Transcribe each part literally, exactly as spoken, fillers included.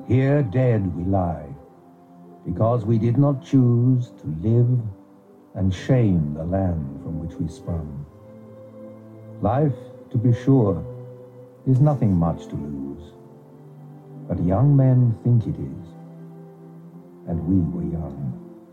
Here dead we lie, because we did not choose to live and shame the land from which we sprung. Life, to be sure, is nothing much to lose, but young men think it is, and we were young.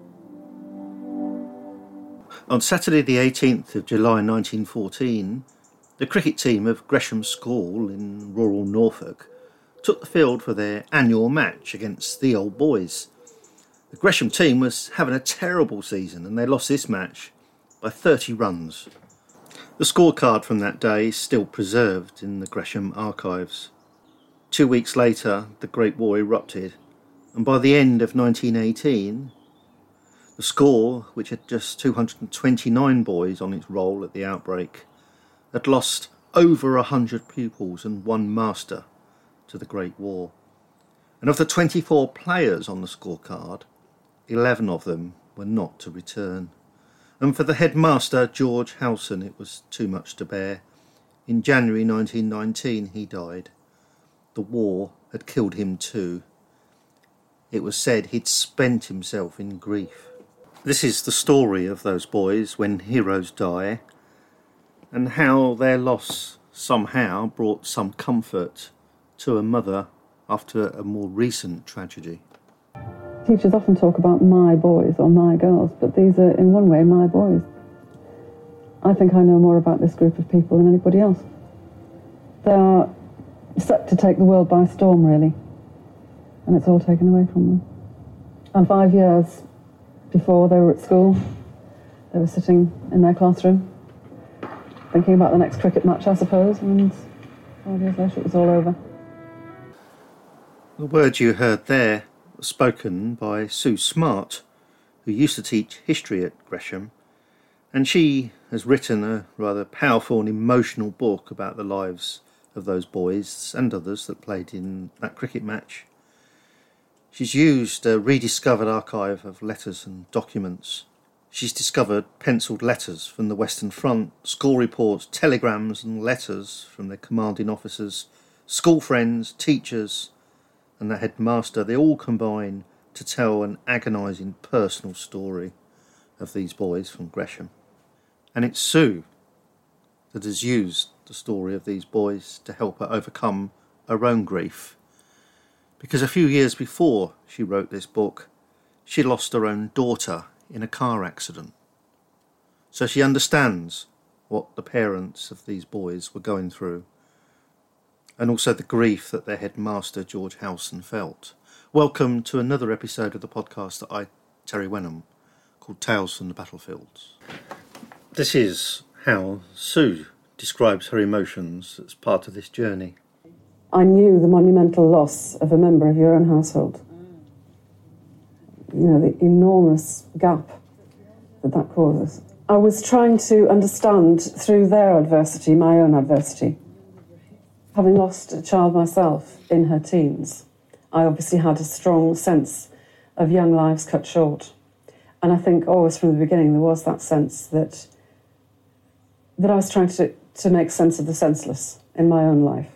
On Saturday the eighteenth of July nineteen fourteen, the cricket team of Gresham School in rural Norfolk took the field for their annual match against the Old Boys. The Gresham team was having a terrible season and they lost this match by thirty runs. The scorecard from that day is still preserved in the Gresham archives. Two weeks later, the Great War erupted, and by the end of nineteen eighteen, the score, which had just two hundred twenty-nine boys on its roll at the outbreak, had lost over a hundred pupils and one master to the Great War. And of the twenty-four players on the scorecard, eleven of them were not to return. And for the headmaster, George Howson, it was too much to bear. In January nineteen nineteen, he died. The war had killed him too. It was said he'd spent himself in grief. This is the story of those boys when heroes die, and how their loss somehow brought some comfort to a mother after a more recent tragedy. Teachers often talk about my boys or my girls, but these are in one way my boys. I think I know more about this group of people than anybody else. They are set to take the world by storm, really, and it's all taken away from them. And five years before they were at school, they were sitting in their classroom, thinking about the next cricket match, I suppose, and five years later it was all over. The words you heard there were spoken by Sue Smart, who used to teach history at Gresham, and she has written a rather powerful and emotional book about the lives of those boys and others that played in that cricket match. She's used a rediscovered archive of letters and documents. She's discovered pencilled letters from the Western Front, school reports, telegrams and letters from their commanding officers, school friends, teachers and the headmaster. They all combine to tell an agonising personal story of these boys from Gresham. And it's Sue that has used the story of these boys to help her overcome her own grief. Because a few years before she wrote this book, she lost her own daughter in a car accident. So she understands what the parents of these boys were going through, and also the grief that their headmaster, George Howson, felt. Welcome to another episode of the podcast that I, Terry Wenham, called Tales from the Battlefields. This is how Sue describes her emotions as part of this journey. I knew the monumental loss of a member of your own household. You know, the enormous gap that that causes. I was trying to understand through their adversity, my own adversity. Having lost a child myself in her teens, I obviously had a strong sense of young lives cut short. And I think always from the beginning there was that sense that that I was trying to, to make sense of the senseless in my own life.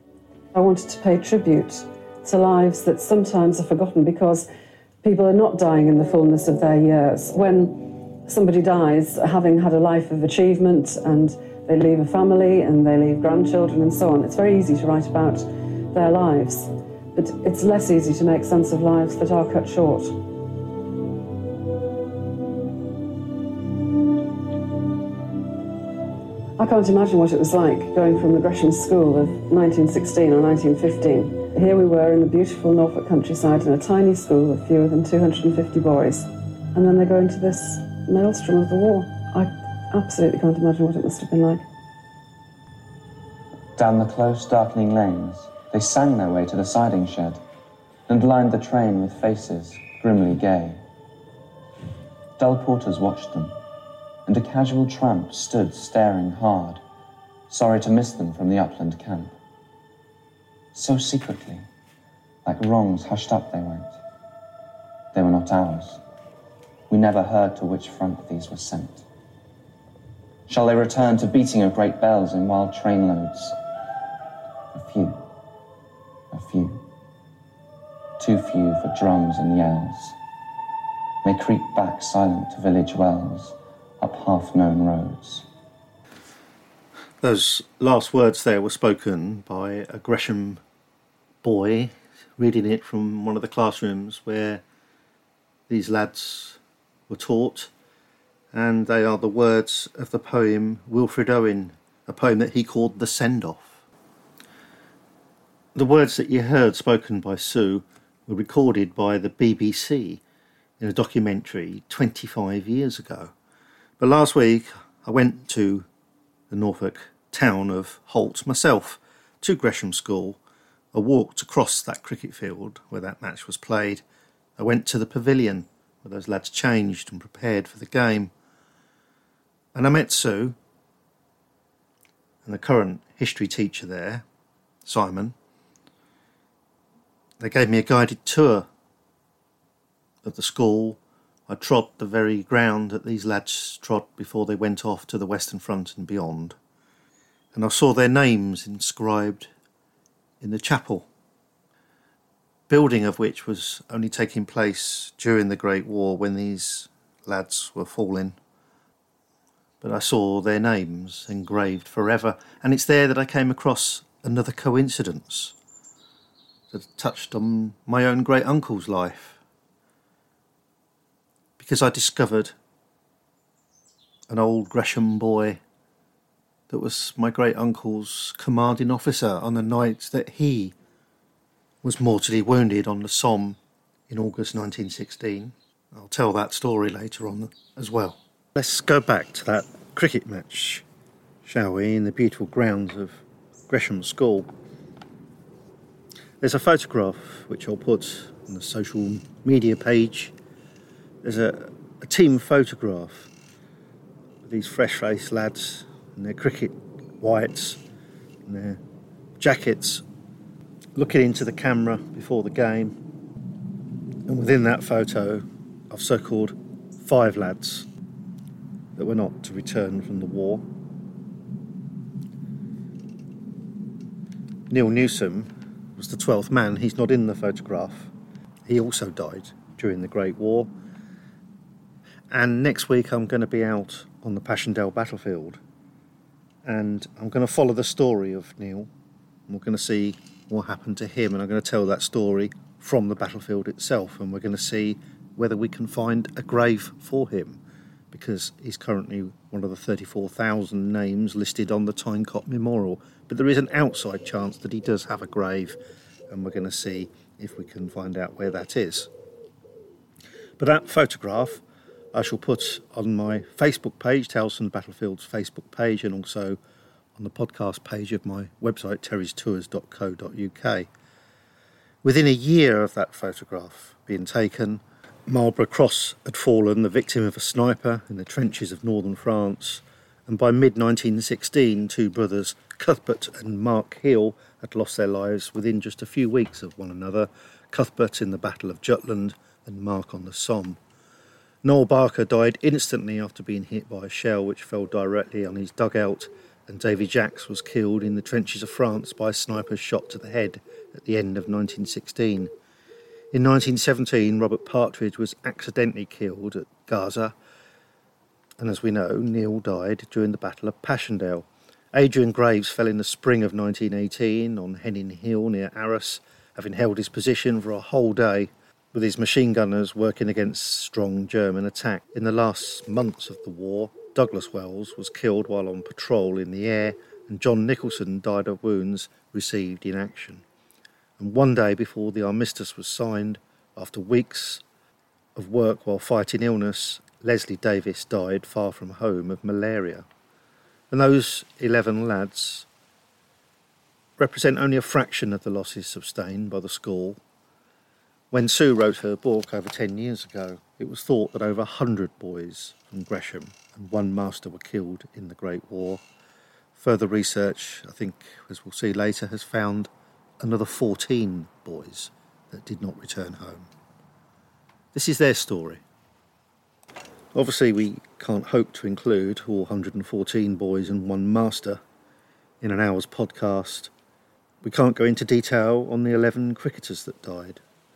I wanted to pay tribute to lives that sometimes are forgotten because people are not dying in the fullness of their years. When somebody dies having had a life of achievement and they leave a family and they leave grandchildren and so on, it's very easy to write about their lives, but it's less easy to make sense of lives that are cut short. I can't imagine what it was like going from the Gresham School of nineteen sixteen or nineteen fifteen. Here we were in the beautiful Norfolk countryside in a tiny school of fewer than two hundred fifty boys, and then they go into this maelstrom of the war. I absolutely can't imagine what it must have been like. Down the close, darkening lanes, they sang their way to the siding shed and lined the train with faces grimly gay. Dull porters watched them, and a casual tramp stood staring hard, sorry to miss them from the upland camp. So secretly, like wrongs hushed up they went. They were not ours. We never heard to which front these were sent. Shall they return to beating of great bells in wild trainloads? A few, a few. too few for drums and yells, may creep back silent to village wells, up half-known roads. Those last words there were spoken by a Gresham boy, reading it from one of the classrooms where these lads were taught, and they are the words of the poem Wilfred Owen, a poem that he called The Send-Off. The words that you heard spoken by Sue were recorded by the B B C in a documentary twenty-five years ago. But last week I went to the Norfolk town of Holt myself, to Gresham School. I walked across that cricket field where that match was played. I went to the pavilion where those lads changed and prepared for the game. And I met Sue and the current history teacher there, Simon. They gave me a guided tour of the school. I trod the very ground that these lads trod before they went off to the Western Front and beyond. And I saw their names inscribed in the chapel, building of which was only taking place during the Great War when these lads were falling. But I saw their names engraved forever, and it's there that I came across another coincidence that touched on my own great uncle's life, because I discovered an old Gresham boy that was my great uncle's commanding officer on the night that he was mortally wounded on the Somme in August nineteen sixteen. I'll tell that story later on as well. Let's go back to that cricket match, shall we, in the beautiful grounds of Gresham School. There's a photograph which I'll put on the social media page. There's a, a team photograph of these fresh-faced lads in their cricket whites and their jackets, looking into the camera before the game. And within that photo, I've circled five lads that were not to return from the war. Neil Newsom was the twelfth man. He's not in the photograph. He also died during the Great War. And next week I'm going to be out on the Passchendaele battlefield, and I'm going to follow the story of Neil. And we're going to see what happened to him, and I'm going to tell that story from the battlefield itself, and we're going to see whether we can find a grave for him, because he's currently one of the thirty-four thousand names listed on the Tyne-Cot Memorial. But there is an outside chance that he does have a grave, and we're going to see if we can find out where that is. But that photograph I shall put on my Facebook page, Tales from the Battlefield's Facebook page, and also on the podcast page of my website, terrys tours dot co dot uk. Within a year of that photograph being taken, Marlborough Cross had fallen, the victim of a sniper in the trenches of northern France, and by mid nineteen sixteen, two brothers, Cuthbert and Mark Hill, had lost their lives within just a few weeks of one another, Cuthbert in the Battle of Jutland and Mark on the Somme. Noel Barker died instantly after being hit by a shell which fell directly on his dugout, and Davy Jacks was killed in the trenches of France by a sniper's shot to the head at the end of nineteen sixteen. In nineteen seventeen, Robert Partridge was accidentally killed at Gaza, and as we know, Neil died during the Battle of Passchendaele. Adrian Graves fell in the spring of nineteen eighteen on Henning Hill near Arras, having held his position for a whole day, with his machine gunners working against strong German attack. In the last months of the war, Douglas Wells was killed while on patrol in the air, and John Nicholson died of wounds received in action. And one day before the armistice was signed, after weeks of work while fighting illness, Leslie Davis died far from home of malaria. And those eleven lads represent only a fraction of the losses sustained by the school. When Sue wrote her book over ten years ago, it was thought that over one hundred boys from Gresham and one master were killed in the Great War. Further research, I think, as we'll see later, has found another fourteen boys that did not return home. This is their story. Obviously, we can't hope to include all one hundred fourteen boys and one master in an hour's podcast. We can't go into detail on the eleven cricketers that died.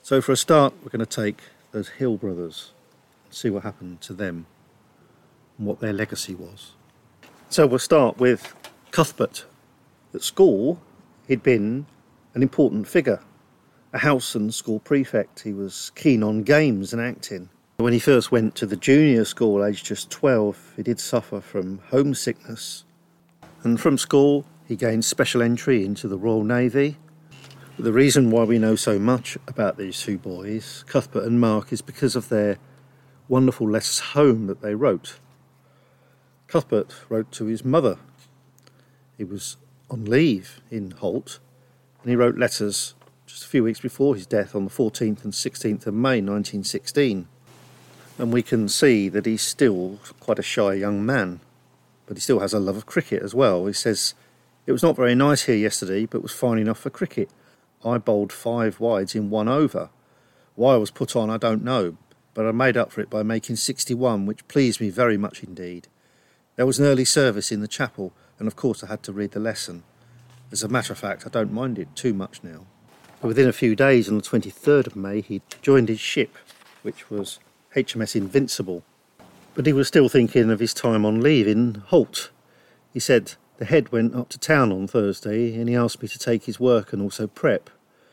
So for a start, we're going to take those Hill brothers and see what happened to them and what their legacy was. So we'll start with Cuthbert. At school, he'd been an important figure, a house and school prefect. He was keen on games and acting. When he first went to the junior school, aged just twelve, he did suffer from homesickness. And from school, he gained special entry into the Royal Navy. The reason why we know so much about these two boys, Cuthbert and Mark, is because of their wonderful letters home that they wrote. Cuthbert wrote to his mother. He was on leave in Holt, and he wrote letters just a few weeks before his death on the fourteenth and sixteenth of May nineteen sixteen. And we can see that he's still quite a shy young man, but he still has a love of cricket as well. He says, "It was not very nice here yesterday, but was fine enough for cricket. I bowled five wides in one over. Why I was put on, I don't know, but I made up for it by making sixty-one, which pleased me very much indeed. There was an early service in the chapel, and of course I had to read the lesson. As a matter of fact, I don't mind it too much now." Within a few days, on the twenty-third of May, he joined his ship, which was H M S Invincible. But he was still thinking of his time on leave in Holt. He said, "The head went up to town on Thursday, and he asked me to take his work and also prep.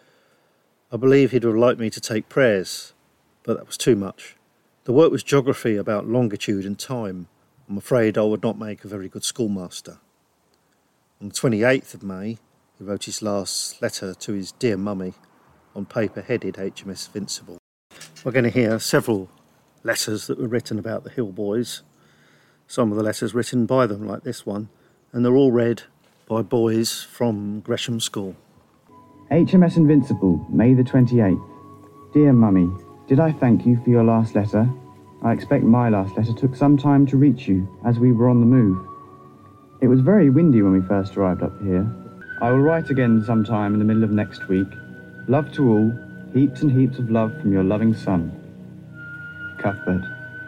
I believe he'd have liked me to take prayers, but that was too much. The work was geography about longitude and time. I'm afraid I would not make a very good schoolmaster." On the twenty-eighth of May, he wrote his last letter to his dear mummy on paper headed H M S Invincible. We're going to hear several letters that were written about the Hill boys. Some of the letters written by them, like this one, and they're all read by boys from Gresham School. H M S Invincible, May the twenty-eighth. Dear Mummy, did I thank you for your last letter? I expect my last letter took some time to reach you, as we were on the move. It was very windy when we first arrived up here. I will write again sometime in the middle of next week. Love to all, heaps and heaps of love from your loving son, Cuthbert.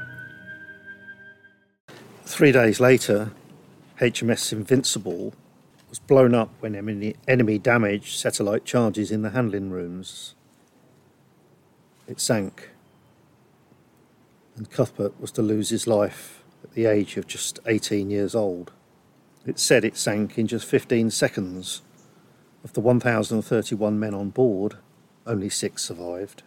Three days later, H M S Invincible was blown up when enemy, enemy damaged satellite charges in the handling rooms. It sank, and Cuthbert was to lose his life at the age of just eighteen years old. It said it sank in just fifteen seconds. Of the one thousand thirty-one men on board, only six survived.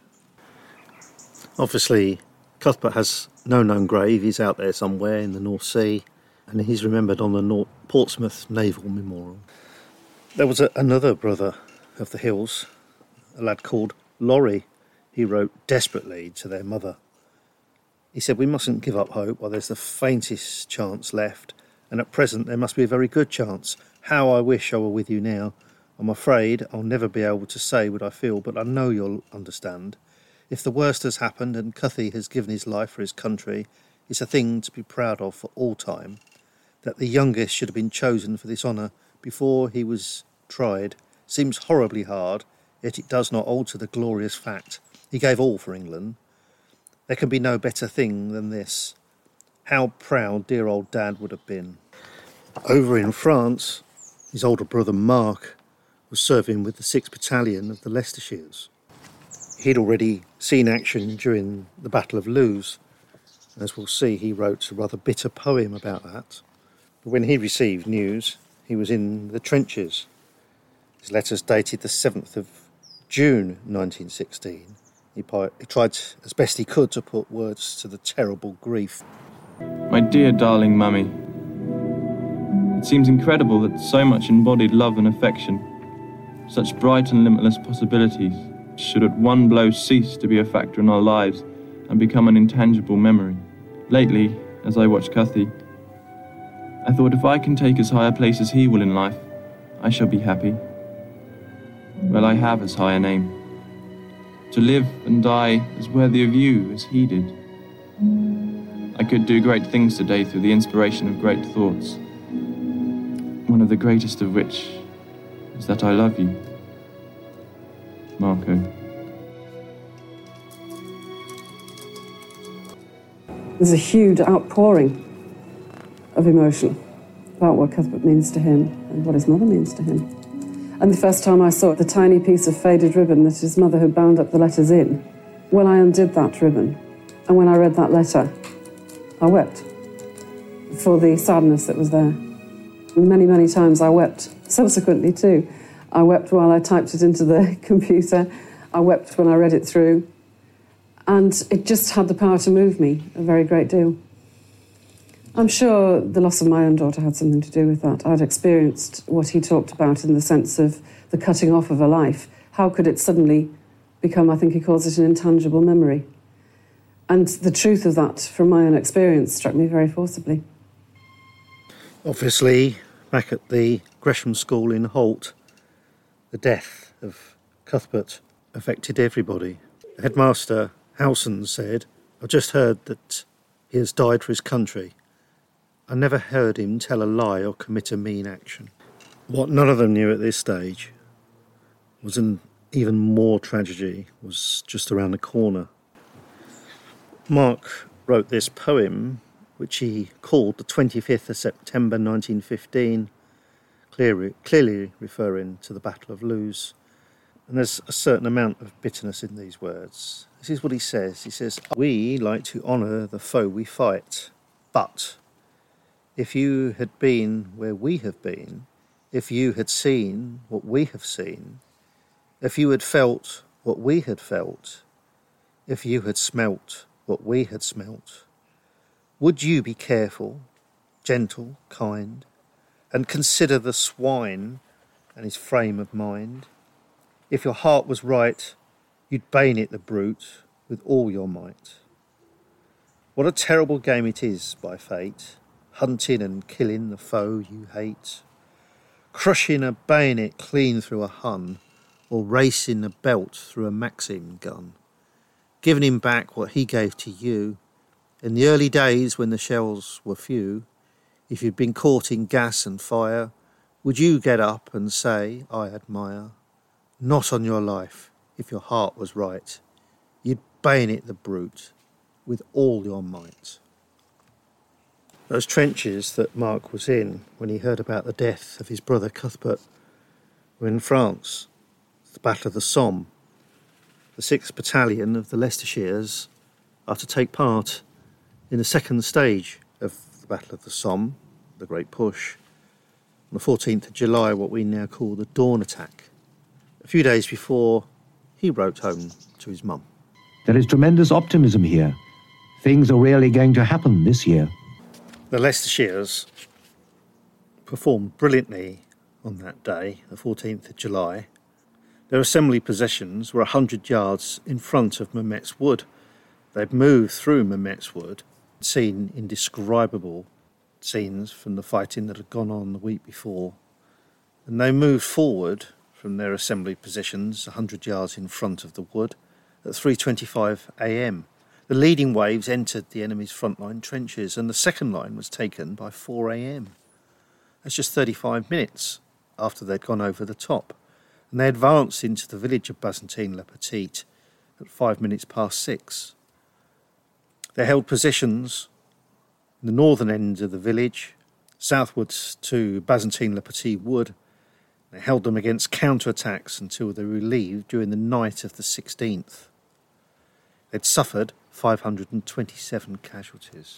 Obviously, Cuthbert has no known grave. He's out there somewhere in the North Sea, and he's remembered on the North Portsmouth Naval Memorial. There was a, another brother of the Hills, a lad called Laurie. He wrote desperately to their mother. He said, "We mustn't give up hope while there's the faintest chance left, and at present there must be a very good chance. How I wish I were with you now. I'm afraid I'll never be able to say what I feel, but I know you'll understand. If the worst has happened and Cuthie has given his life for his country, it's a thing to be proud of for all time. That the youngest should have been chosen for this honour before he was tried seems horribly hard, yet it does not alter the glorious fact. He gave all for England. There can be no better thing than this. How proud dear old Dad would have been." Over in France, his older brother Mark was serving with the sixth Battalion of the Leicestershires. He'd already seen action during the Battle of Loos. As we'll see, he wrote a rather bitter poem about that. But when he received news, he was in the trenches. His letters dated the seventh of June nineteen sixteen. He, pi- he tried as best he could to put words to the terrible grief. My dear darling Mummy, it seems incredible that so much embodied love and affection, such bright and limitless possibilities, should at one blow cease to be a factor in our lives and become an intangible memory. Lately, as I watch Cuthie, I thought if I can take as high a place as he will in life, I shall be happy. Well, I have as high a name. To live and die as worthy of you as he did. I could do great things today through the inspiration of great thoughts. One of the greatest of which is that I love you. Marco. There's a huge outpouring of emotion about what Cuthbert means to him and what his mother means to him. And the first time I saw the tiny piece of faded ribbon that his mother had bound up the letters in, when I undid that ribbon, and when I read that letter, I wept for the sadness that was there. And many, many times I wept subsequently too. I wept while I typed it into the computer. I wept when I read it through. And it just had the power to move me a very great deal. I'm sure the loss of my own daughter had something to do with that. I'd experienced what he talked about in the sense of the cutting off of a life. How could it suddenly become, I think he calls it, an intangible memory? And the truth of that, from my own experience, struck me very forcibly. Obviously, back at the Gresham School in Holt, the death of Cuthbert affected everybody. Headmaster Howson said, "I've just heard that he has died for his country. I never heard him tell a lie or commit a mean action." What none of them knew at this stage was an even more tragedy was just around the corner. Mark wrote this poem, which he called the twenty-fifth of September nineteen fifteen, clearly, clearly referring to the Battle of Lewes. And there's a certain amount of bitterness in these words. This is what he says. He says, "We like to honour the foe we fight, but if you had been where we have been, if you had seen what we have seen, if you had felt what we had felt, if you had smelt what we had smelt, would you be careful, gentle, kind, and consider the swine and his frame of mind? If your heart was right, you'd bayonet the brute with all your might. What a terrible game it is by fate, hunting and killing the foe you hate, crushing a bayonet clean through a Hun, or racing a belt through a Maxim gun, giving him back what he gave to you. In the early days when the shells were few, if you'd been caught in gas and fire, would you get up and say, 'I admire'? Not on your life, if your heart was right. You'd bayonet the brute with all your might." Those trenches that Mark was in when he heard about the death of his brother Cuthbert were in France, the Battle of the Somme. The sixth Battalion of the Leicestershires are to take part in the second stage of the Battle of the Somme, the Great Push, on the fourteenth of July, what we now call the Dawn Attack. A few days before, he wrote home to his mum. There is tremendous optimism here. Things are really going to happen this year. The Leicestershires performed brilliantly on that day, the fourteenth of July. Their assembly positions were one hundred yards in front of Mametz Wood. They'd moved through Mametz Wood, seen indescribable scenes from the fighting that had gone on the week before. And they moved forward from their assembly positions one hundred yards in front of the wood at three twenty-five a.m. The leading waves entered the enemy's frontline trenches and the second line was taken by four a.m. That's just thirty-five minutes after they'd gone over the top. And they advanced into the village of Bazentine-le-Petit at five minutes past six. They held positions in the northern end of the village, southwards to Bazentine-le-Petit Wood. They held them against counter-attacks until they were relieved during the night of the sixteenth. They'd suffered five hundred twenty-seven casualties.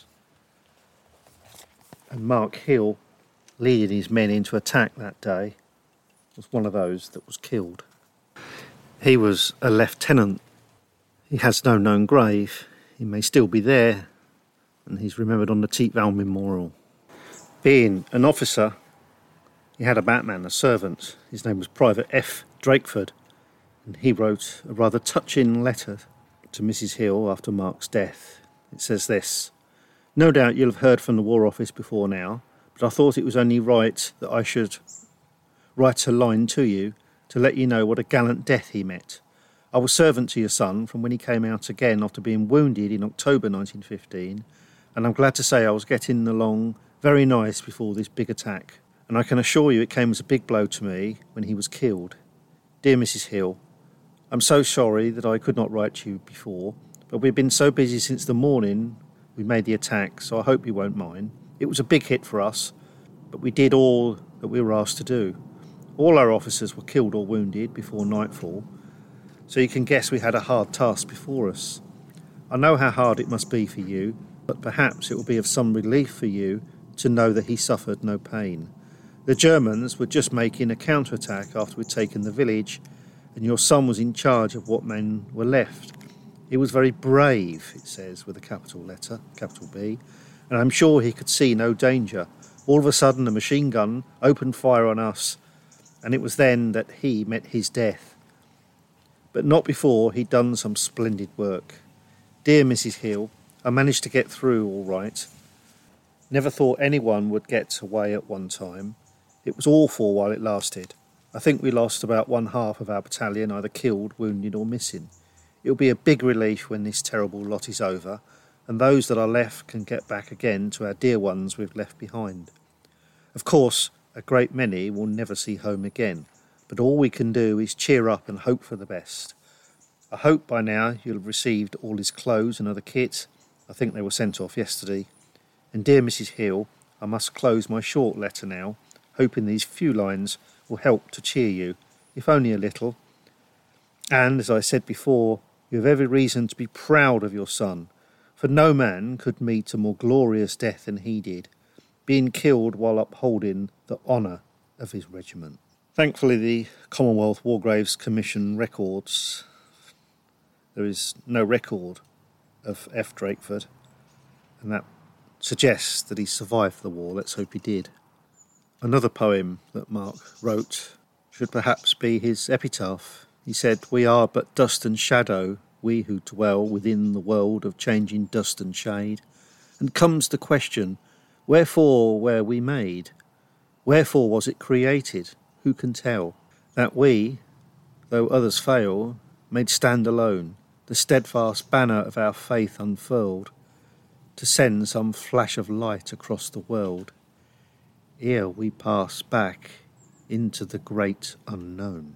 And Mark Hill, leading his men into attack that day, was one of those that was killed. He was a lieutenant. He has no known grave. He may still be there, and he's remembered on the Teepval Memorial. Being an officer, he had a batman, a servant. His name was Private F. Drakeford, and he wrote a rather touching letter to Missus Hill after Mark's death. It says this: "No doubt you'll have heard from the War Office before now, but I thought it was only right that I should write a line to you to let you know what a gallant death he met. I was servant to your son from when he came out again after being wounded in October nineteen fifteen, and I'm glad to say I was getting along very nice before this big attack, and I can assure you it came as a big blow to me when he was killed. Dear Missus Hill, I'm so sorry that I could not write to you before, but we've been so busy since the morning we made the attack, so I hope you won't mind. It was a big hit for us, but we did all that we were asked to do. All our officers were killed or wounded before nightfall, so you can guess we had a hard task before us. I know how hard it must be for you, but perhaps it will be of some relief for you to know that he suffered no pain. The Germans were just making a counterattack after we'd taken the village, and your son was in charge of what men were left. He was very brave, it says, with a capital letter, capital B, and I'm sure he could see no danger. All of a sudden, a machine gun opened fire on us, and it was then that he met his death. But not before he'd done some splendid work. Dear Missus Hill, I managed to get through all right. Never thought anyone would get away at one time. It was awful while it lasted. I think we lost about one half of our battalion, either killed, wounded or missing. It will be a big relief when this terrible lot is over, and those that are left can get back again to our dear ones we've left behind. Of course, a great many will never see home again, but all we can do is cheer up and hope for the best. I hope by now you'll have received all his clothes and other kit. I think they were sent off yesterday. And dear Missus Hill, I must close my short letter now, hoping these few lines will help to cheer you, if only a little. And, as I said before, you have every reason to be proud of your son, for no man could meet a more glorious death than he did, being killed while upholding the honour of his regiment. Thankfully, the Commonwealth War Graves Commission records, there is no record of F. Drakeford, and that suggests that he survived the war. Let's hope he did. Another poem that Mark wrote should perhaps be his epitaph. He said, "We are but dust and shadow, we who dwell within the world of changing dust and shade. And comes the question, wherefore were we made? Wherefore was it created? Who can tell? That we, though others fail, may stand alone, the steadfast banner of our faith unfurled, to send some flash of light across the world, ere we pass back into the great unknown."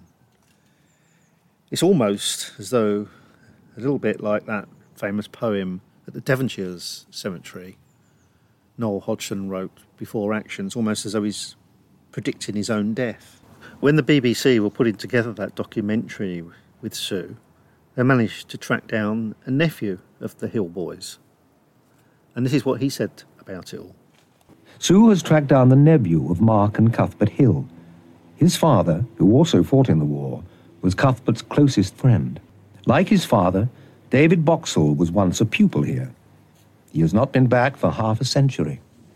It's almost as though, a little bit like that famous poem at the Devonshire's cemetery Noel Hodgson wrote before Actions, almost as though he's predicting his own death. When the B B C were putting together that documentary with Sue, they managed to track down a nephew of the Hill boys. And this is what he said about it all. Sue has tracked down the nephew of Mark and Cuthbert Hill. His father, who also fought in the war, was Cuthbert's closest friend. Like his father, David Boxall was once a pupil here. He has not been back for half a century.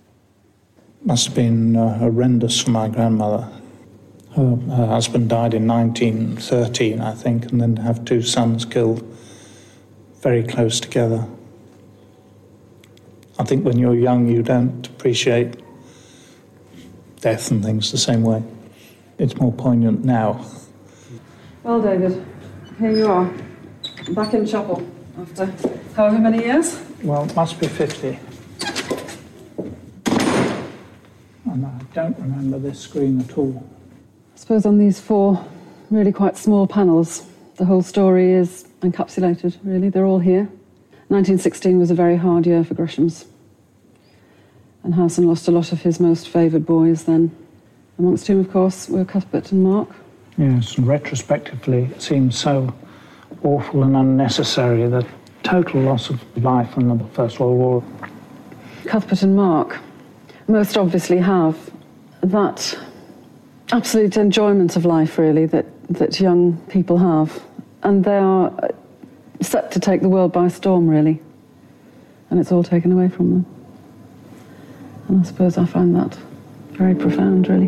Must have been uh, horrendous for my grandmother. Her, her husband died in nineteen thirteen, I think, and then to have two sons killed very close together. I think when you're young, you don't appreciate death and things the same way. It's more poignant now. Well, David, here you are, back in chapel after however many years? Well, it must be fifty. And I don't remember this screen at all. I suppose on these four really quite small panels, the whole story is encapsulated, really. They're all here. nineteen sixteen was a very hard year for Gresham's. And Howson lost a lot of his most favoured boys then. Amongst whom, of course, were Cuthbert and Mark. Yes, and retrospectively, it seems so awful and unnecessary, the total loss of life in the First World War. Cuthbert and Mark most obviously have that absolute enjoyment of life, really, that, that young people have. And they are set to take the world by storm, really. And it's all taken away from them. And I suppose I find that very profound, really.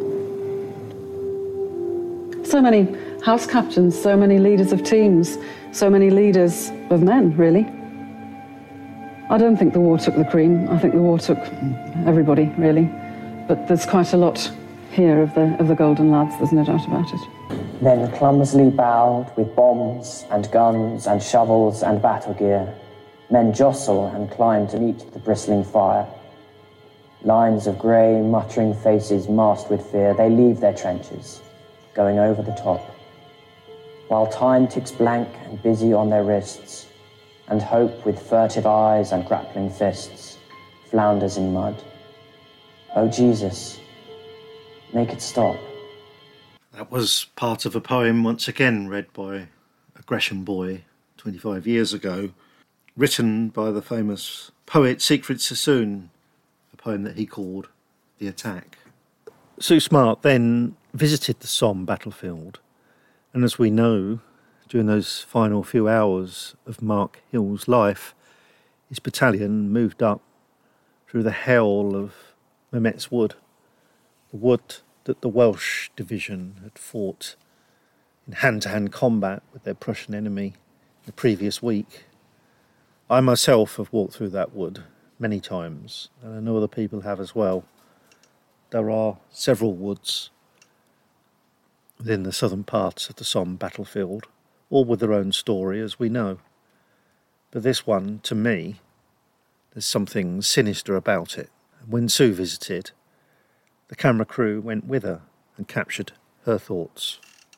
So many house captains, so many leaders of teams, so many leaders of men, really. I don't think the war took the cream. I think the war took everybody, really. But there's quite a lot here of the, of the Golden Lads, there's no doubt about it. Then clumsily bowed with bombs and guns and shovels and battle gear, men jostle and climb to meet the bristling fire. Lines of grey, muttering faces masked with fear, they leave their trenches, going over the top, while time ticks blank and busy on their wrists, and hope with furtive eyes and grappling fists flounders in mud. Oh Jesus, make it stop. That was part of a poem once again read by a Gresham boy twenty-five years ago, written by the famous poet Siegfried Sassoon, a poem that he called The Attack. Sue Smart then visited the Somme battlefield, and as we know, during those final few hours of Mark Hill's life, his battalion moved up through the hell of Mametz Wood, the wood that the Welsh division had fought in hand-to-hand combat with their Prussian enemy the previous week. I myself have walked through that wood many times, and I know other people have as well. There are several woods within the southern parts of the Somme battlefield, all with their own story, as we know. But this one, to me, there's something sinister about it. And when Sue visited, the camera crew went with her and captured her thoughts.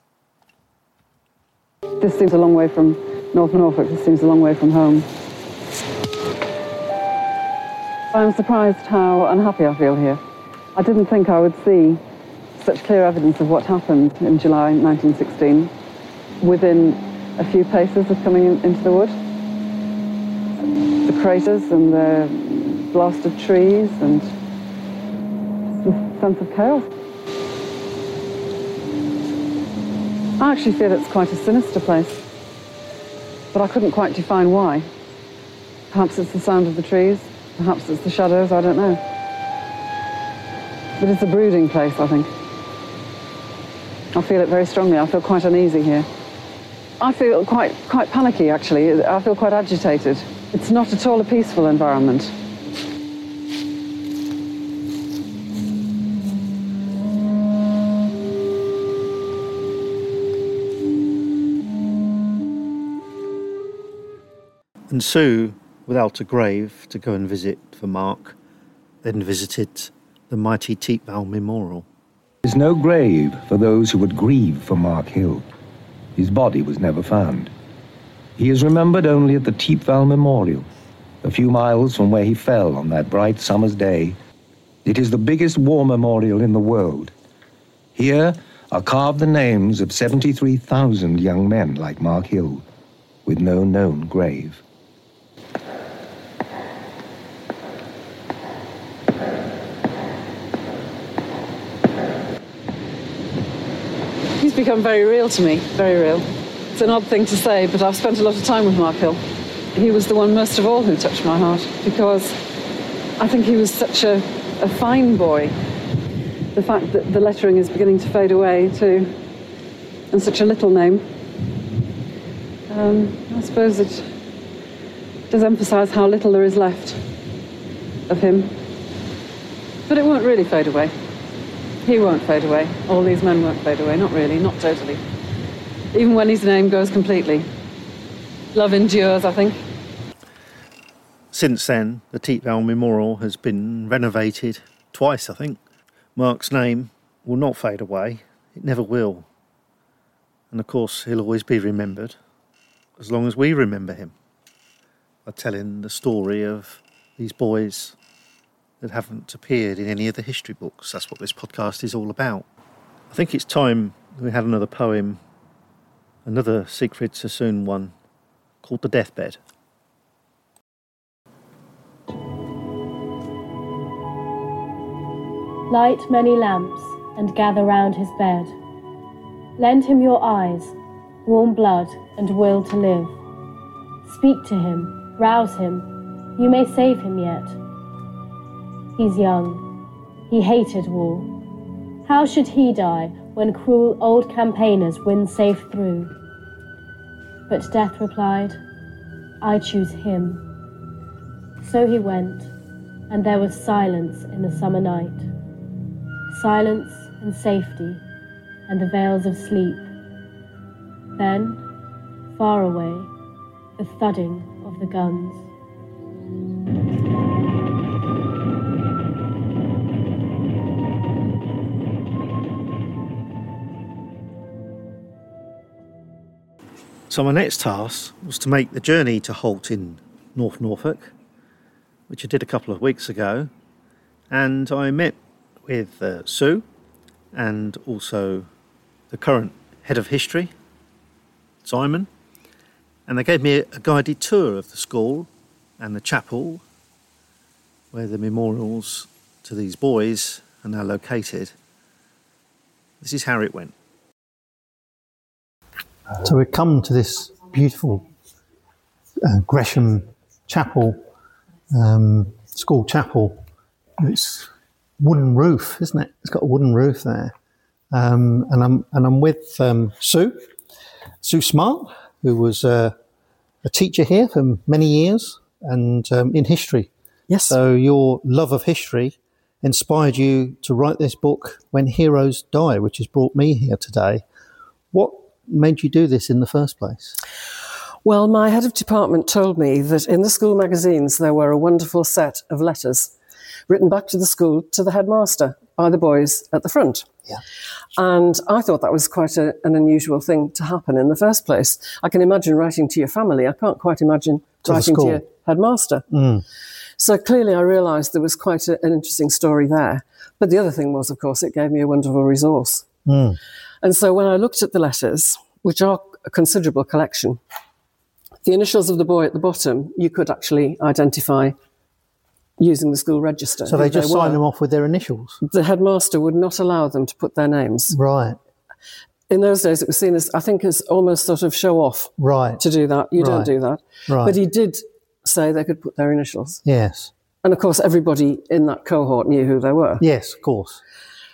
This seems a long way from North Norfolk. This seems a long way from home. I'm surprised how unhappy I feel here. I didn't think I would see such clear evidence of what happened in July nineteen sixteen within a few paces of coming in, into the wood. The craters and the blasted trees and the sense of chaos. I actually feel it's quite a sinister place, but I couldn't quite define why. Perhaps it's the sound of the trees, perhaps it's the shadows, I don't know. But it's a brooding place, I think. I feel it very strongly. I feel quite uneasy here. I feel quite, quite panicky, actually. I feel quite agitated. It's not at all a peaceful environment. And Sue, without a grave to go and visit for Mark, then visited the mighty Thiepval Memorial. There is no grave for those who would grieve for Mark Hill. His body was never found. He is remembered only at the Thiepval Memorial, a few miles from where he fell on that bright summer's day. It is the biggest war memorial in the world. Here are carved the names of seventy-three thousand young men like Mark Hill, with no known grave. He's become very real to me, very real. It's an odd thing to say, but I've spent a lot of time with Mark Hill. He was the one most of all who touched my heart, because I think he was such a, a fine boy. The fact that the lettering is beginning to fade away too, and such a little name, um, I suppose it does emphasise how little there is left of him. But it won't really fade away. He won't fade away. All these men won't fade away. Not really, not totally. Even when his name goes completely. Love endures, I think. Since then, the Thiepval Memorial has been renovated twice, I think. Mark's name will not fade away. It never will. And of course, he'll always be remembered, as long as we remember him, by telling the story of these boys that haven't appeared in any of the history books. That's what this podcast is all about. I think it's time we had another poem, another Siegfried Sassoon one, called The Deathbed. Light many lamps and gather round his bed. Lend him your eyes, warm blood and will to live. Speak to him, rouse him, you may save him yet. He's young, he hated war. How should he die when cruel old campaigners win safe through? But death replied, I choose him. So he went, and there was silence in the summer night. Silence and safety, and the veils of sleep. Then, far away, the thudding of the guns. So my next task was to make the journey to Holt in North Norfolk, which I did a couple of weeks ago, and I met with uh, Sue and also the current head of history, Simon, and they gave me a guided tour of the school and the chapel where the memorials to these boys are now located. This is how it went. So we've come to this beautiful uh, Gresham Chapel, um, school chapel. It's wooden roof, isn't it? It's got a wooden roof there. Um, and I'm and I'm with um, Sue, Sue Smart, who was uh, a teacher here for many years and um, in history. Yes. So your love of history inspired you to write this book, When Heroes Die, which has brought me here today. What made you do this in the first place? Well, my head of department told me that in the school magazines there were a wonderful set of letters written back to the school to the headmaster by the boys at the front. Yeah. And I thought that was quite a, an unusual thing to happen in the first place. I can imagine writing to your family. I can't quite imagine to writing to your headmaster. Mm. So clearly I realised there was quite a, an interesting story there. But the other thing was, of course, it gave me a wonderful resource. Mm. And so when I looked at the letters, which are a considerable collection, the initials of the boy at the bottom, you could actually identify using the school register. So they just they sign them off with their initials? The headmaster would not allow them to put their names. Right. In those days, it was seen as, I think, as almost sort of show off. Right. To do that. You right. don't do that. Right. But he did say they could put their initials. Yes. And of course, everybody in that cohort knew who they were. Yes, of course.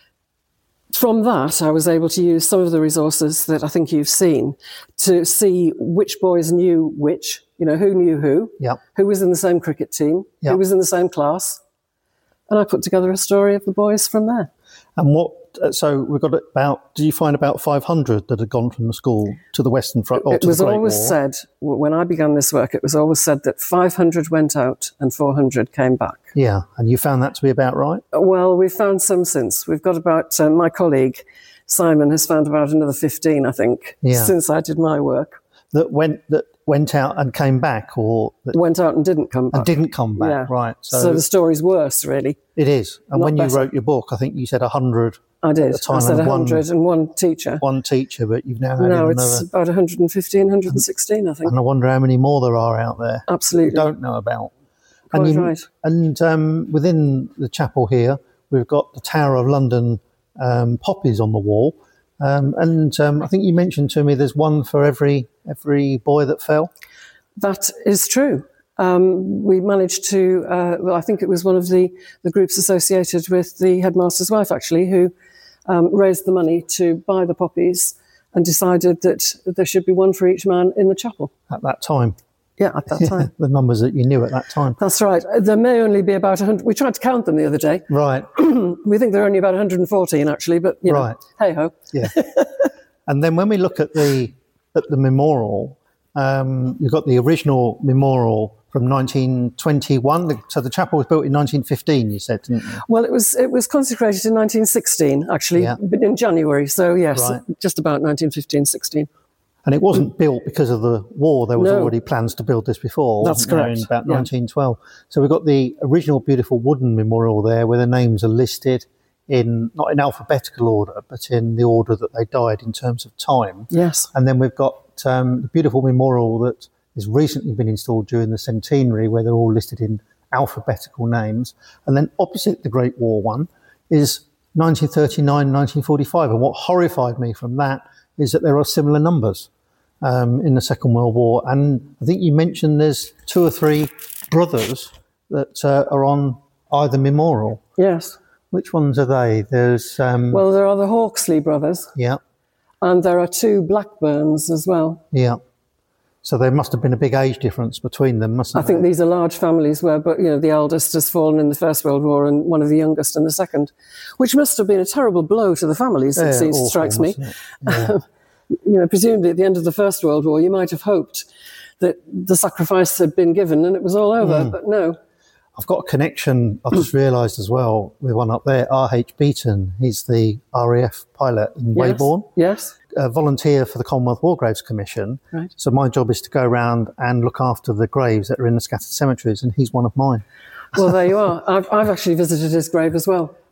From that, I was able to use some of the resources that I think you've seen to see which boys knew which, you know, who knew who, yep. who was in the same cricket team, yep. who was in the same class. And I put together a story of the boys from there. And what, so we've got about, did you find about five hundred that had gone from the school to the Western Front? It was always said, when I began this work, it was always said that five hundred went out and four hundred came back. Yeah, and you found that to be about right? Well, we've found some since. We've got about, uh, my colleague, Simon, has found about another fifteen, I think, yeah. since I did my work. That went that went out and came back, or that went out and didn't come back. And didn't come back, yeah. right. So, so the story's worse, really. It is. And Not when better. you wrote your book, I think you said one hundred. I did. At the time, I said and one hundred one, and one teacher. One teacher, but you've now had No, another. it's about one hundred fifteen, one hundred sixteen, I think. And I wonder how many more there are out there. Absolutely. We don't know about. Quite and you, right. And um, within the chapel here, we've got the Tower of London um, poppies on the wall. Um, and um, I think you mentioned to me there's one for every every boy that fell. That is true. Um, we managed to, uh, well, I think it was one of the, the groups associated with the headmaster's wife, actually, who um, raised the money to buy the poppies and decided that there should be one for each man in the chapel. At that time? Yeah, at that time. The numbers that you knew at that time. That's right. There may only be about one hundred. We tried to count them the other day. Right. We think there are only about one hundred fourteen, actually, but, you know, right. hey-ho. Yeah. And then when we look at the at the memorial, um, you've got the original memorial from nineteen twenty-one. So the chapel was built in nineteen fifteen, you said, didn't you? Well, it was it was consecrated in nineteen sixteen, actually, yeah. but in January. So, yes, right. just about nineteen fifteen, sixteen. And it wasn't built because of the war. There was no. already plans to build this before. That's correct. There, in about yeah. nineteen twelve. So we've got the original beautiful wooden memorial there where the names are listed in, not in alphabetical order, but in the order that they died in terms of time. Yes. And then we've got um, the beautiful memorial that has recently been installed during the centenary where they're all listed in alphabetical names. And then opposite the Great War one is nineteen thirty-nine, nineteen forty-five. And what horrified me from that is that there are similar numbers um, in the Second World War. And I think you mentioned there's two or three brothers that uh, are on either memorial. Yes. Which ones are they? There's um, Well, there are the Hawksley brothers. Yeah. And there are two Blackburns as well. Yeah. So there must have been a big age difference between them, mustn't I there? think these are large families where, but you know, the eldest has fallen in the First World War and one of the youngest in the Second, which must have been a terrible blow to the families, yeah, it seems, awful, strikes me. Yeah. You know, presumably at the end of the First World War, you might have hoped that the sacrifice had been given and it was all over, mm. but no. I've got a connection, I've just realised as well, with one up there, R H Beaton. He's the R A F pilot in yes. Weybourne. Yes. A volunteer for the Commonwealth War Graves Commission. Right. So my job is to go around and look after the graves that are in the scattered cemeteries, and he's one of mine. Well, there you are. I've, I've actually visited his grave as well.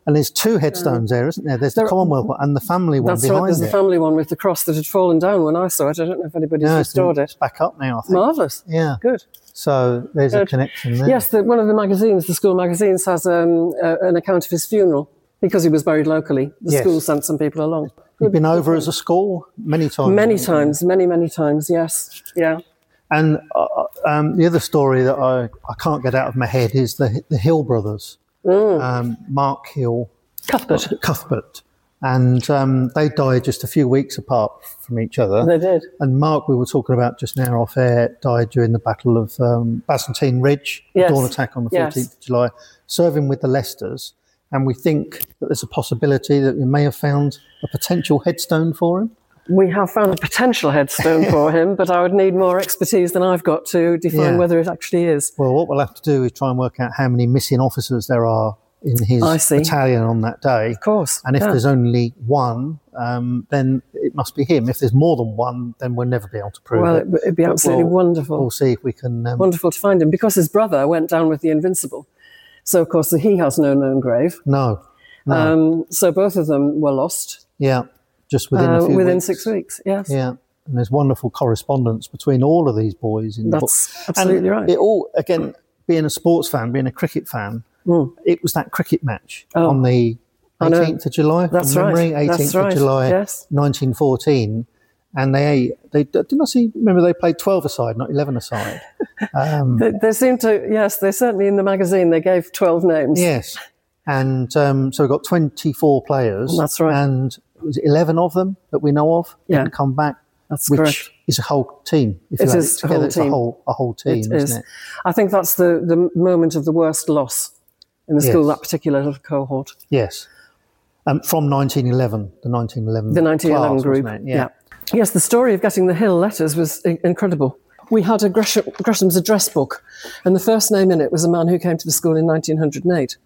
And there's two headstones um, there, isn't there? There's the there, Commonwealth one and the family one that's behind right, there's it. the family one with the cross that had fallen down when I saw it. I don't know if anybody's no, restored it's it. back up now, I think. Marvellous. Yeah. Good. So there's Good. a connection there. Yes, the, one of the magazines, the school magazines, has um, uh, an account of his funeral because he was buried locally. The yes. school sent some people along. You've been over as a school many times. Many times, you? many, many times, yes. Yeah. And uh, um, the other story that I, I can't get out of my head is the the Hill brothers, mm. um, Mark Hill, Cuthbert. Cuthbert. And um, they died just a few weeks apart from each other. They did. And Mark, we were talking about just now off air, died during the Battle of um, Bassenteen Ridge, yes. the dawn attack on the fourteenth yes. of July, serving with the Leicesters. And we think that there's a possibility that we may have found a potential headstone for him. We have found a potential headstone for him, but I would need more expertise than I've got to define yeah. whether it actually is. Well, what we'll have to do is try and work out how many missing officers there are in his battalion on that day. Of course. And if yeah. there's only one, um, then it must be him. If there's more than one, then we'll never be able to prove well, it. Well, it'd be but absolutely we'll, wonderful. We'll see if we can... Um, wonderful to find him, because his brother went down with the Invincible. So, of course, he has no known grave. No. no. Um, so both of them were lost. Yeah. Just within uh, a few within weeks. six weeks, yes. Yeah, and there's wonderful correspondence between all of these boys in the book. That's absolutely and right. It all, again, being a sports fan, being a cricket fan, mm. it was that cricket match oh. on the eighteenth of July. That's from right. memory, eighteenth That's right. of July, yes. nineteen fourteen, and they they didn't I see? Remember they played twelve aside, not eleven aside. Um, they, they seem to, yes. They certainly in the magazine they gave twelve names. Yes, and um, so we've got twenty-four players. That's right. And was it eleven of them that we know of yeah. didn't come back? That's which correct. is a whole team. If it you is it together, a whole it's team. a whole, a whole team, it isn't is. it? I think that's the, the moment of the worst loss in the yes. school, that particular little cohort. Yes. Um, from nineteen eleven, the nineteen eleven The nineteen eleven class, group, wasn't it? Yeah. yeah. Yes, the story of getting the Hill letters was I- incredible. We had a Gresham, Gresham's address book, and the first name in it was a man who came to the school in nineteen oh eight.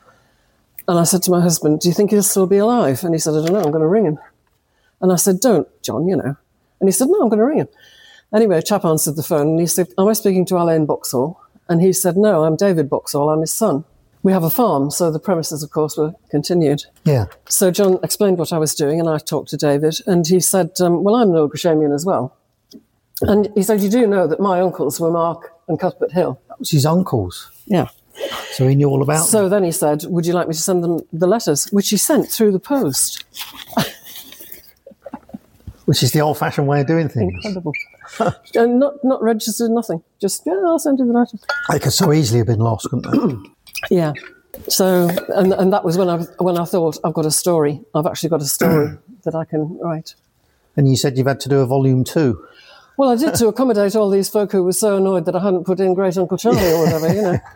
And I said to my husband, do you think he'll still be alive? And he said, I don't know, I'm going to ring him. And I said, don't, John, you know. And he said, no, I'm going to ring him. Anyway, a chap answered the phone, and he said, am I speaking to Alain Boxall? And he said, no, I'm David Boxall, I'm his son. We have a farm, so the premises, of course, were continued. Yeah. So John explained what I was doing, and I talked to David, and he said, um, well, I'm an old Greshamian as well. And he said, you do know that my uncles were Mark and Cuthbert Hill? That was his uncles. Yeah. So he knew all about So them. then he said, would you like me to send them the letters? Which he sent through the post. Which is the old-fashioned way of doing things. Incredible. And not, not registered, nothing. Just, yeah, I'll send you the letters. They could so easily have been lost, couldn't they? Yeah. So, and, and that was when I, when I thought, I've got a story. I've actually got a story that I can write. And you said you've had to do a volume two. Well, I did to accommodate all these folk who were so annoyed that I hadn't put in Great Uncle Charlie or whatever, you know.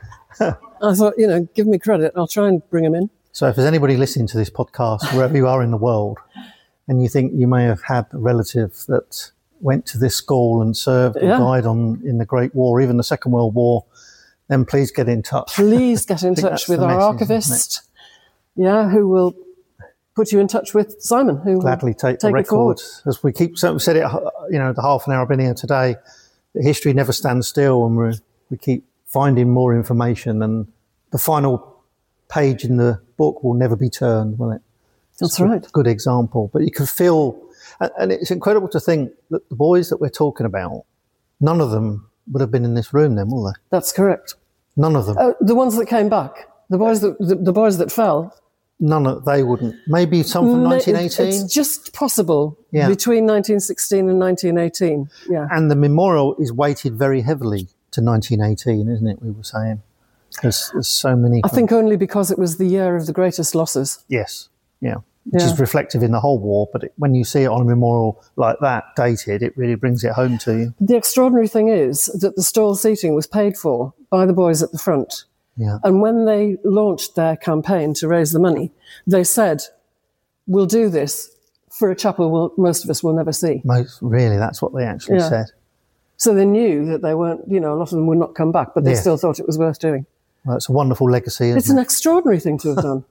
I thought, you know, give me credit. I'll try and bring him in. So if there's anybody listening to this podcast, wherever you are in the world, and you think you may have had a relative that went to this school and served and Yeah. died on in the Great War, even the Second World War, then please get in touch. Please get in I think touch that's with the our message, archivist, yeah, who will put you in touch with Simon, who Gladly will take, take the it forward. record. As we keep, so we said it, you know, the half an hour I've been here today, that history never stands still, and we we keep finding more information, and the final page in the book will never be turned, will it? That's It's a right. Good example. But you can feel, and, and it's incredible to think that the boys that we're talking about, none of them would have been in this room then, will they? That's correct. None of them. Uh, the ones that came back, the boys that the, the boys that fell. None of they wouldn't. Maybe some from ma- nineteen it- eighteen. It's just possible Yeah. between nineteen sixteen and nineteen eighteen. Yeah. And the memorial is weighted very heavily to nineteen eighteen, isn't it? We were saying there's, there's so many. I think only because it was the year of the greatest losses. Yes, yeah, which Yeah. is reflective in the whole war. But it, when you see it on a memorial like that, dated, it really brings it home to you. The extraordinary thing is that the stall seating was paid for by the boys at the front. Yeah, And when they launched their campaign to raise the money, they said, we'll do this for a chapel we'll, most of us will never see. most really, that's what they actually Yeah. said. So they knew that they weren't, you know, a lot of them would not come back, but they Yeah. still thought it was worth doing. Well, it's a wonderful legacy, isn't It's it? an extraordinary thing to have done.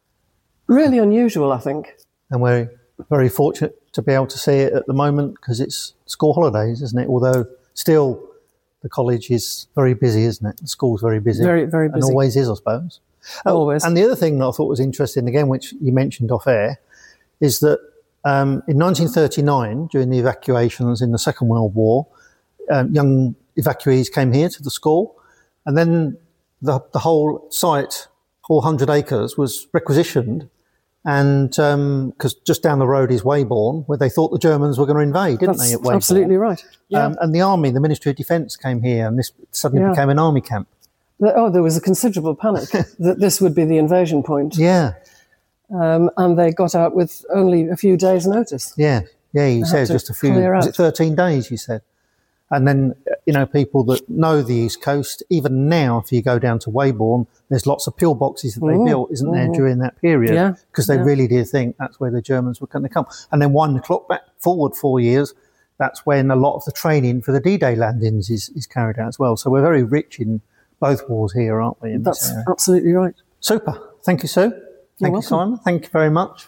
Really unusual, I think. And we're very fortunate to be able to see it at the moment because it's school holidays, isn't it? Although still the college is very busy, isn't it? The school's very busy. Very, very And busy. always is, I suppose. Oh, always. And the other thing that I thought was interesting, again, which you mentioned off air, is that um, in nineteen thirty-nine, during the evacuations in the Second World War, um, young evacuees came here to the school, and then the, the whole site, four hundred acres, was requisitioned. And because um, just down the road is Weybourne, where they thought the Germans were going to invade, didn't That's they, at Weybourne? Absolutely right. Yeah. Um, and the army, the Ministry of Defence came here, and this suddenly Yeah. became an army camp. Oh, there was a considerable panic that this would be the invasion point. Yeah, Um, and they got out with only a few days' notice. yeah, yeah. You They said had to just a few. clear Was out. it thirteen days? You said, and then you know people that know the East Coast. Even now, if you go down to Weybourne, there's lots of pillboxes that they Mm, built, isn't there, mm. during that period? Yeah, because they yeah. really did think that's where the Germans were going to come. And then wind the clock back forward four years. That's when a lot of the training for the D-Day landings is, is carried out as well. So we're very rich in both wars here, aren't we? in this That's area? absolutely right. Super. Thank you, Sue. Thank you, welcome. Simon. Thank you very much.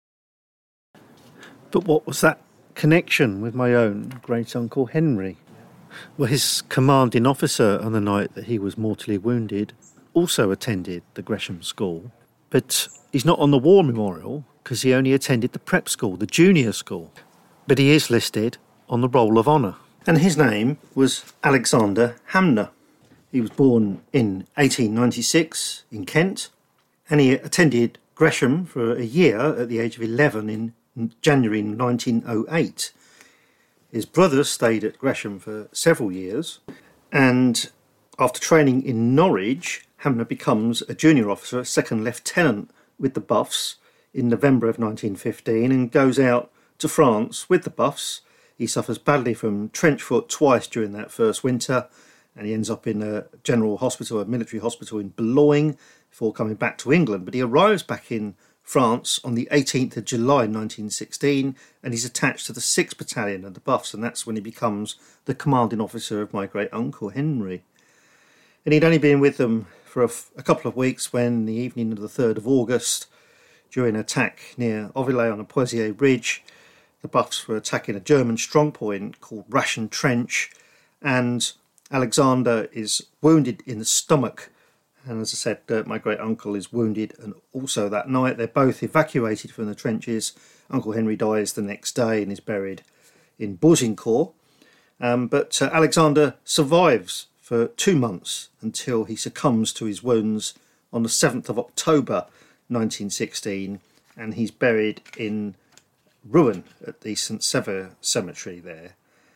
But what was that connection with my own great-uncle Henry? Well, his commanding officer on the night that he was mortally wounded also attended the Gresham School, but he's not on the War Memorial because he only attended the prep school, the junior school. But he is listed on the Roll of Honour. And his name was Alexander Hamner. He was born in eighteen ninety-six in Kent, and he attended Gresham for a year at the age of eleven in January nineteen oh eight. His brother stayed at Gresham for several years, and after training in Norwich, Hamner becomes a junior officer, a second lieutenant with the Buffs in November of nineteen fifteen, and goes out to France with the Buffs. He suffers badly from trench foot twice during that first winter, and he ends up in a general hospital, a military hospital in Boulogne, before coming back to England. But he arrives back in France on the eighteenth of July nineteen sixteen, and he's attached to the sixth Battalion of the Buffs, and that's when he becomes the commanding officer of my great-uncle Henry. And he'd only been with them for a, f- a couple of weeks when, the evening of the third of August, during an attack near Ovillers on a Poitiers Bridge, the Buffs were attacking a German strongpoint called Ration Trench, and Alexander is wounded in the stomach. And as I said, uh, my great-uncle is wounded, and also that night they're both evacuated from the trenches. Uncle Henry dies the next day and is buried in Bouzincourt. Um, but uh, Alexander survives for two months until he succumbs to his wounds on the seventh of October nineteen sixteen, and he's buried in Rouen at the Saint Sever Cemetery there.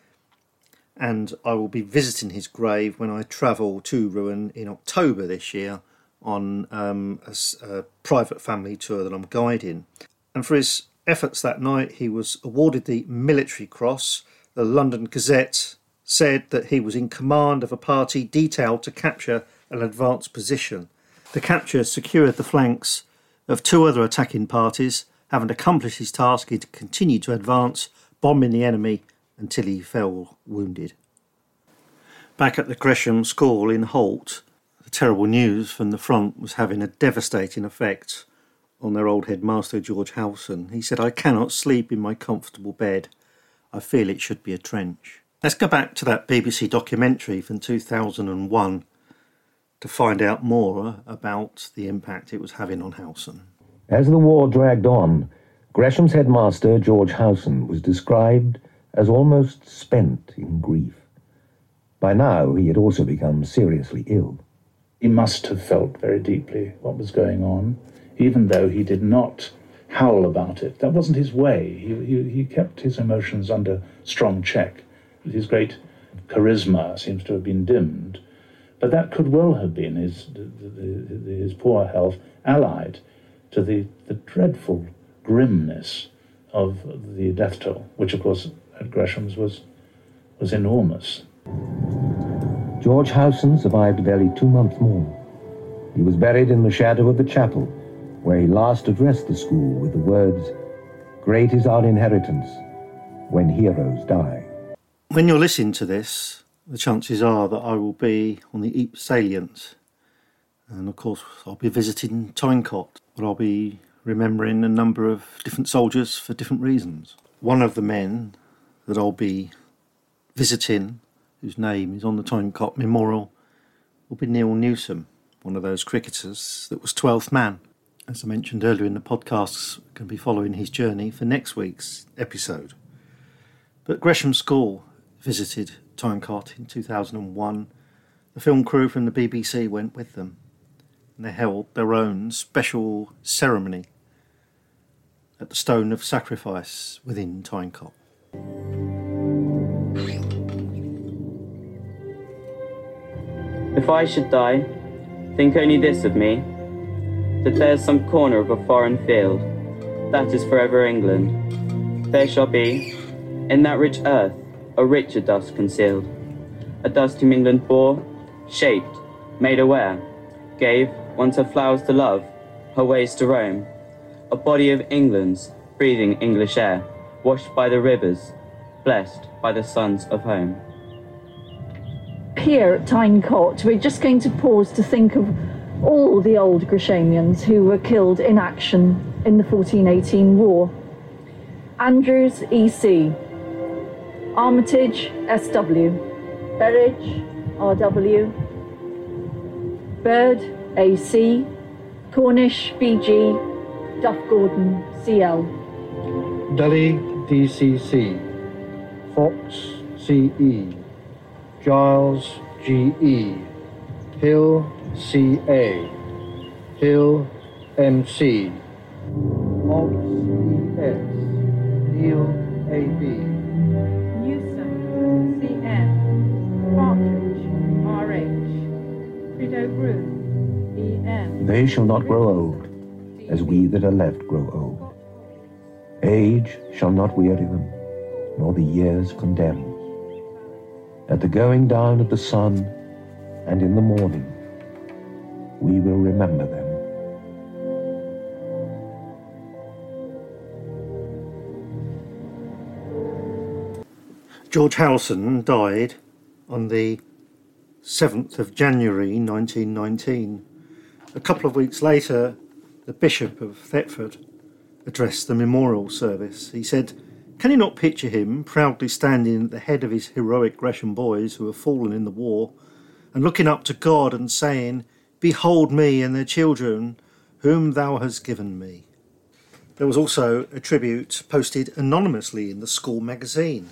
And I will be visiting his grave when I travel to Rouen in October this year on um, a, a private family tour that I'm guiding. And for his efforts that night, he was awarded the Military Cross. The London Gazette said that he was in command of a party detailed to capture an advanced position. The capture secured the flanks of two other attacking parties. Having accomplished his task, he continued to advance, bombing the enemy until he fell wounded. Back at the Gresham School in Holt, the terrible news from the front was having a devastating effect on their old headmaster, George Howson. He said, "I cannot sleep in my comfortable bed. I feel it should be a trench." Let's go back to that B B C documentary from two thousand one to find out more about the impact it was having on Howson. As the war dragged on, Gresham's headmaster, George Howson, was described as almost spent in grief. By now, he had also become seriously ill. He must have felt very deeply what was going on, even though he did not howl about it. That wasn't his way. He, he, he kept his emotions under strong check. His great charisma seems to have been dimmed, but that could well have been his, his poor health allied to the, the dreadful grimness of the death toll, which, of course, at Gresham's was, was enormous. George Howson survived barely two months more. He was buried in the shadow of the chapel, where he last addressed the school with the words, "Great is our inheritance when heroes die." When you're listening to this, the chances are that I will be on the Ypres salient. And of course, I'll be visiting Tyncott, but I'll be remembering a number of different soldiers for different reasons. One of the men that I'll be visiting, whose name is on the Tyncott Memorial, will be Neil Newsom. one of those cricketers that was twelfth man. As I mentioned earlier in the podcast, can be following his journey for next week's episode. But Gresham School visited Tynecott in two thousand one. The film crew from the B B C went with them, and they held their own special ceremony at the Stone of Sacrifice within Tynecott. If I should die, think only this of me, that there's some corner of a foreign field, that is forever England. There shall be, in that rich earth, a richer dust concealed, a dust whom England bore, shaped, made aware, gave, once her flowers to love, her ways to roam, a body of England's, breathing English air, washed by the rivers, blessed by the sons of home. Here at Tynecott, we're just going to pause to think of all the old Greshamians who were killed in action in the fourteen eighteen war. Andrews, E C Armitage, S W Berridge, R W Bird, A C Cornish, B G Duff Gordon, C L Dully, D C C Fox, C E Giles, G E Hill, C A Hill, M C Hobbs, E S Neil, A B Newsom, C N Partridge, R H Prideaux Grew, E N They shall not grow old, as we that are left grow old. Age shall not weary them, nor the years condemn. At the going down of the sun, and in the morning, we will remember them. George Howson died on the seventh of January nineteen nineteen. A couple of weeks later, the Bishop of Thetford addressed the memorial service. He said, "Can you not picture him proudly standing at the head of his heroic Gresham boys who have fallen in the war, and looking up to God and saying, 'Behold me and their children, whom thou hast given me.'" There was also a tribute posted anonymously in the school magazine.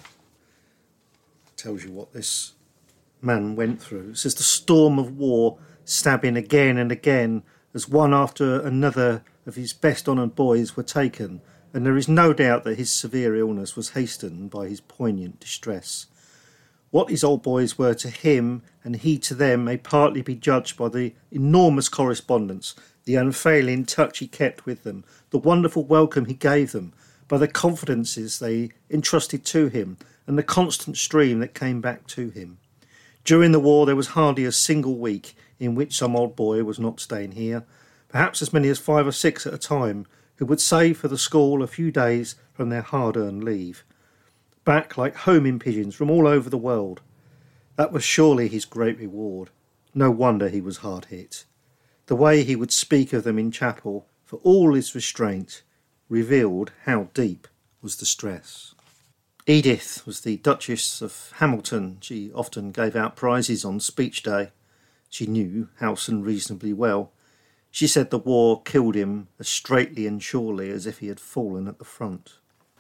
Tells you what this man went through. It says, "The storm of war stabbing again and again as one after another of his best honoured boys were taken, and there is no doubt that his severe illness was hastened by his poignant distress. What his old boys were to him and he to them may partly be judged by the enormous correspondence, the unfailing touch he kept with them, the wonderful welcome he gave them, by the confidences they entrusted to him, and the constant stream that came back to him. During the war there was hardly a single week in which some old boy was not staying here, perhaps as many as five or six at a time, who would save for the school a few days from their hard-earned leave. Back like homing pigeons from all over the world. That was surely his great reward. No wonder he was hard hit. The way he would speak of them in chapel, for all his restraint, revealed how deep was the stress." Edith was the Duchess of Hamilton. She often gave out prizes on speech day. She knew Howson reasonably well. She said the war killed him as straightly and surely as if he had fallen at the front.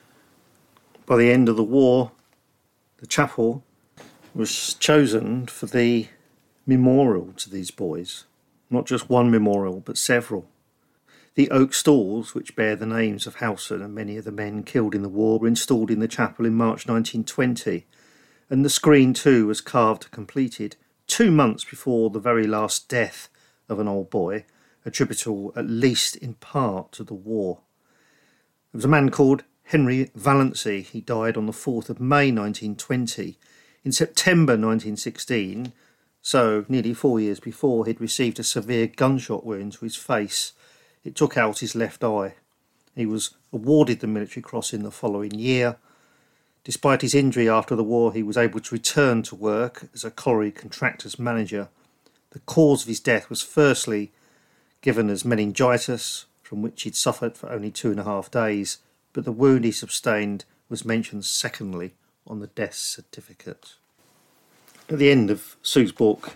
By the end of the war, the chapel was chosen for the memorial to these boys. Not just one memorial, but several. The oak stalls, which bear the names of Howson and many of the men killed in the war, were installed in the chapel in March nineteen twenty, and the screen too was carved and completed two months before the very last death of an old boy, attributable at least in part to the war. There was a man called Henry Vallancey. He died on the fourth of May nineteen twenty. In September nineteen sixteen, so nearly four years before, he'd received a severe gunshot wound to his face. It took out his left eye. He was awarded the Military Cross in the following year. Despite his injury after the war, he was able to return to work as a colliery contractors manager. The cause of his death was firstly given as meningitis, from which he'd suffered for only two and a half days, but the wound he sustained was mentioned secondly on the death certificate. At the end of Sue's book,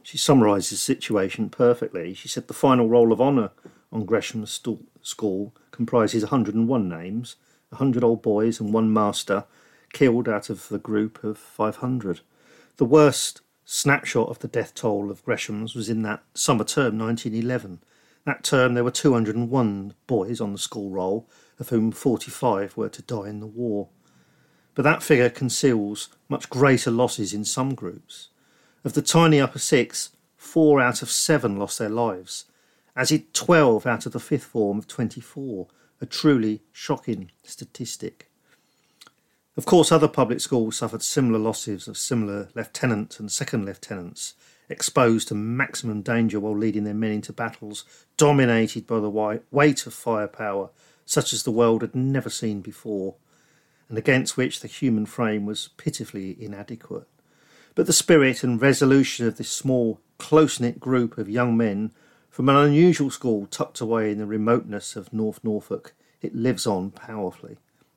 she summarised the situation perfectly. She said the final roll of honour on Gresham's st- school comprises one hundred and one names, one hundred old boys and one master, killed out of the group of five hundred. The worst snapshot of the death toll of Gresham's was in that summer term, nineteen eleven. That term there were two hundred and one boys on the school roll, of whom forty-five were to die in the war. But that figure conceals much greater losses in some groups. Of the tiny upper six, four out of seven lost their lives, as did twelve out of the fifth form of twenty-four, a truly shocking statistic. Of course, other public schools suffered similar losses of similar lieutenants and second lieutenants, exposed to maximum danger while leading their men into battles dominated by the weight of firepower, such as the world had never seen before, and against which the human frame was pitifully inadequate. But the spirit and resolution of this small, close-knit group of young men from an unusual school tucked away in the remoteness of North Norfolk, it lives on powerfully.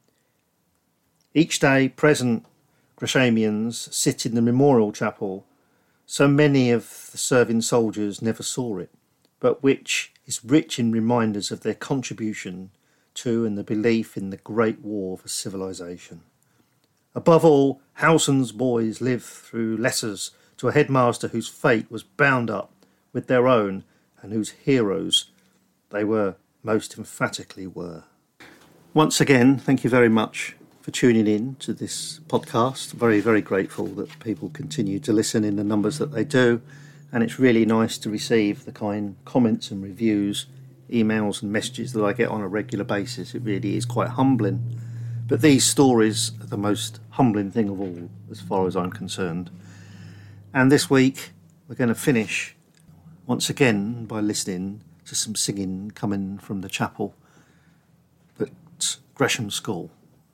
Each day, present Greshamians sit in the memorial chapel. So many of the serving soldiers never saw it, but which is rich in reminders of their contribution to and the belief in the great war for civilization. Above all, Howson's boys live through letters to a headmaster whose fate was bound up with their own and whose heroes they were most emphatically were. Once again, thank you very much for tuning in to this podcast. Very, very grateful that people continue to listen in the numbers that they do, and it's really nice to receive the kind comments and reviews, emails and messages that I get on a regular basis. It really is quite humbling. But these stories are the most humbling thing of all, as far as I'm concerned. And this week, we're going to finish once again by listening to some singing coming from the chapel at Gresham School,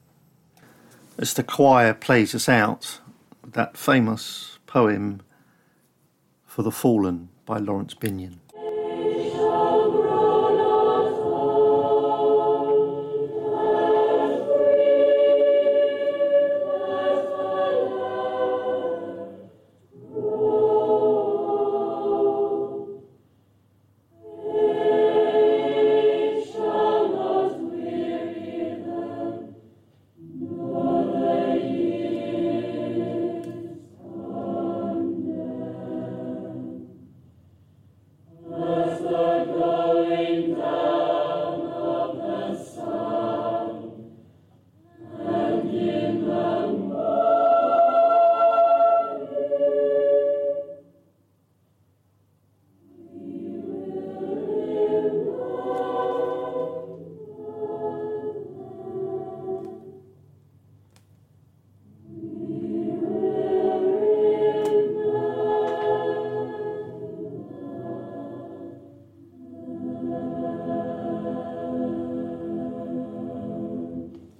as the choir plays us out that famous poem For the Fallen by Lawrence Binyon.